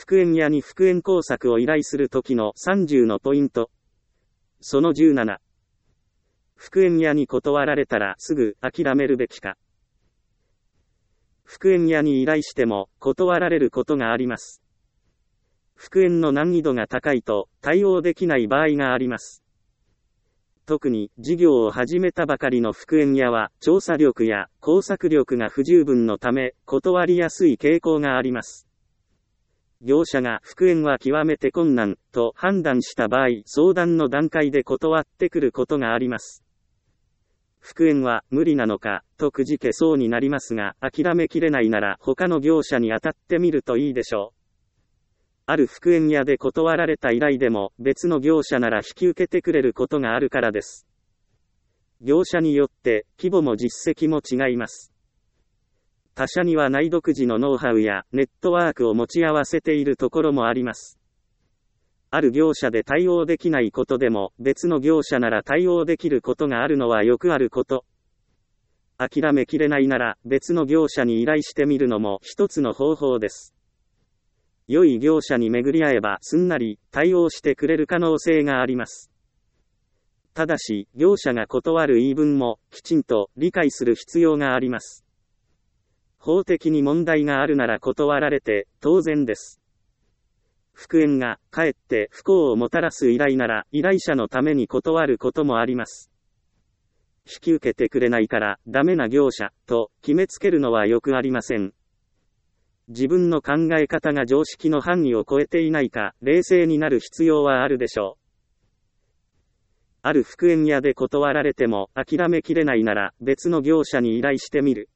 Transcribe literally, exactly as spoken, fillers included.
復縁屋に復縁工作を依頼するときのさんじゅうのポイント。そのじゅうなな。復縁屋に断られたらすぐ諦めるべきか。復縁屋に依頼しても断られることがあります。復縁の難易度が高いと対応できない場合があります。特に事業を始めたばかりの復縁屋は調査力や工作力が不十分のため断りやすい傾向があります。業者が復縁は極めて困難と判断した場合、相談の段階で断ってくることがあります。復縁は無理なのかとくじけそうになりますが、諦めきれないなら他の業者に当たってみるといいでしょう。ある復縁屋で断られた依頼でも別の業者なら引き受けてくれることがあるからです。業者によって規模も実績も違います。他社には内独自のノウハウやネットワークを持ち合わせているところもあります。ある業者で対応できないことでも別の業者なら対応できることがあるのはよくあること。諦めきれないなら別の業者に依頼してみるのも一つの方法です。良い業者に巡り合えばすんなり対応してくれる可能性があります。ただし、業者が断る言い分もきちんと理解する必要があります。法的に問題があるなら断られて当然です。復縁がかえって不幸をもたらす依頼なら依頼者のために断ることもあります。引き受けてくれないからダメな業者と決めつけるのはよくありません。自分の考え方が常識の範囲を超えていないか冷静になる必要はあるでしょう。ある復縁屋で断られても諦めきれないなら別の業者に依頼してみる。